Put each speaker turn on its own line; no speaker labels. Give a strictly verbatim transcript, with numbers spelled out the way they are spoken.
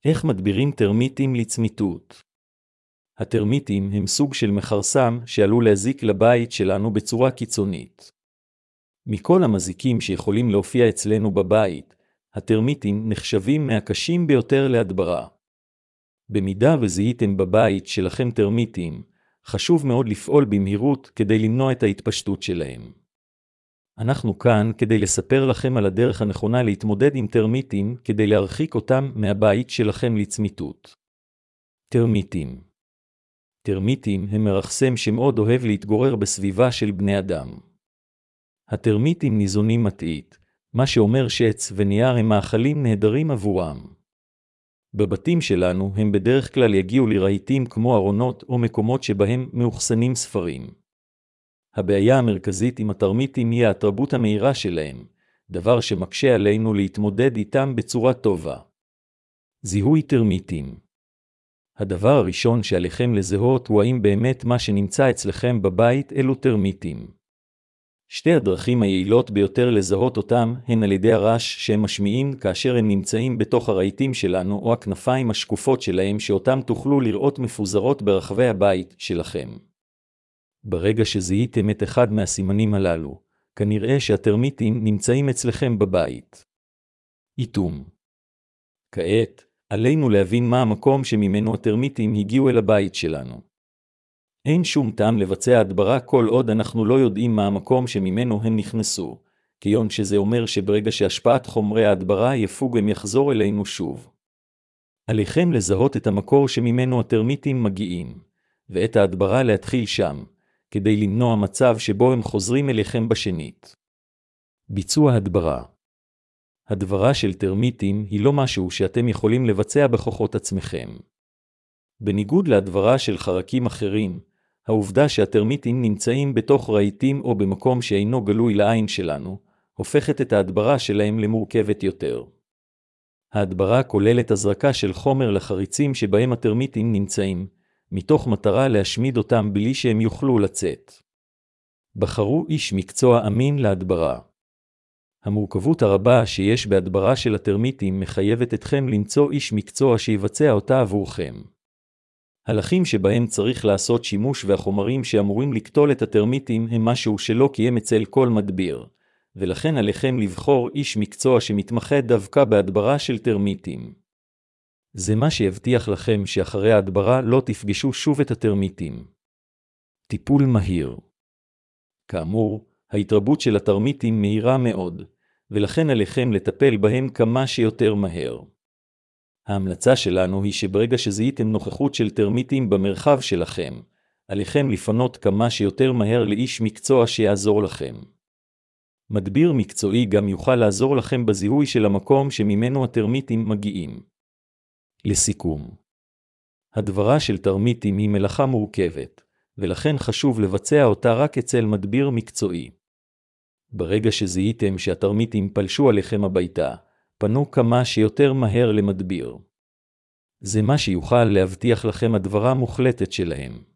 איך מדבירים טרמיטים לצמיתות? הטרמיטים הם סוג של מחרסם שעלול להזיק לבית שלנו בצורה קיצונית. מכל המזיקים שיכולים להופיע אצלנו בבית, הטרמיטים נחשבים מהקשים ביותר להדברה. במידה וזיהיתם בבית שלכם טרמיטים, חשוב מאוד לפעול במהירות כדי למנוע את ההתפשטות שלהם. אנחנו כאן כדי לספר לכם על הדרך הנכונה להתמודד עם טרמיטים כדי להרחיק אותם מהבית שלכם לצמיתות. טרמיטים טרמיטים הם מרחסם שמאוד אוהב להתגורר בסביבה של בני אדם. הטרמיטים ניזונים מטעית, מה שאומר שעץ ונייר הם מאכלים נהדרים עבורם. בבתים שלנו הם בדרך כלל יגיעו לרהיטים כמו ארונות או מקומות שבהם מאוחסנים ספרים. הבעיה המרכזית עם הטרמיטים היא ההתרבות המהירה שלהם, דבר שמקשה עלינו להתמודד איתם בצורה טובה. זיהוי טרמיטים. הדבר הראשון שעליכם לזהות הוא האם באמת מה שנמצא אצלכם בבית אלו טרמיטים. שתי הדרכים היעילות ביותר לזהות אותם הן על ידי הרעש שהם משמיעים כאשר הם נמצאים בתוך הרהיטים שלנו או הכנפיים השקופות שלהם שאותם תוכלו לראות מפוזרות ברחבי הבית שלכם. ברגע שזיהיתם את אחד מהסימנים הללו, כנראה שהטרמיטים נמצאים אצלכם בבית. איתום. כעת, עלינו להבין מה המקום שממנו הטרמיטים הגיעו אל הבית שלנו. אין שום טעם לבצע הדברה כל עוד אנחנו לא יודעים מה המקום שממנו הם נכנסו, כיון שזה אומר שברגע שהשפעת חומרי ההדברה יפוג הם יחזור אלינו שוב. עליכם לזהות את המקור שממנו הטרמיטים מגיעים, ואת ההדברה להתחיל שם, כדי למנוע מצב שבו הם חוזרים אליכם בשנית. ביצוע הדברה. הדברה של טרמיטים היא לא משהו שאתם יכולים לבצע בכוחות עצמכם. בניגוד להדברה של חרקים אחרים, העובדה שהטרמיטים נמצאים בתוך רהיטים או במקום שאינו גלוי לעין שלנו, הופכת את ההדברה שלהם למורכבת יותר. ההדברה כוללת הזרקה של חומר לחריצים שבהם הטרמיטים נמצאים, מתוך מטרה להשמיד אותם בלי שהם יוכלו לצאת. בחרו איש מקצוע אמין להדברה. המורכבות הרבה שיש בהדברה של הטרמיטים מחייבת אתכם למצוא איש מקצוע שיבצע אותה עבורכם. הלכים שבהם צריך לעשות שימוש והחומרים שאמורים לקטול את הטרמיטים הם משהו שלא קיים אצל כל מדביר, ולכן עליכם לבחור איש מקצוע שמתמחה דווקא בהדברה של טרמיטים. זה מה שיבטיח לכם שאחרי ההדברה לא תפגשו שוב את הטרמיטים. טיפול מהיר. כאמור, ההתרבות של הטרמיטים מהירה מאוד, ולכן עליכם לטפל בהם כמה שיותר מהר. ההמלצה שלנו היא שברגע שזיהיתם נוכחות של טרמיטים במרחב שלכם, עליכם לפנות כמה שיותר מהר לאיש מקצוע שיעזור לכם. מדביר מקצועי גם יוכל לעזור לכם בזיהוי של המקום שממנו הטרמיטים מגיעים. לסיכום, הדברה של טרמיטים היא מלאכה מורכבת, ולכן חשוב לבצע אותה רק אצל מדביר מקצועי. ברגע שזיהיתם שהטרמיטים פלשו עליכם הביתה, פנו כמה שיותר מהר למדביר. זה מה שיוכל להבטיח לכם הדברה מוחלטת שלהם.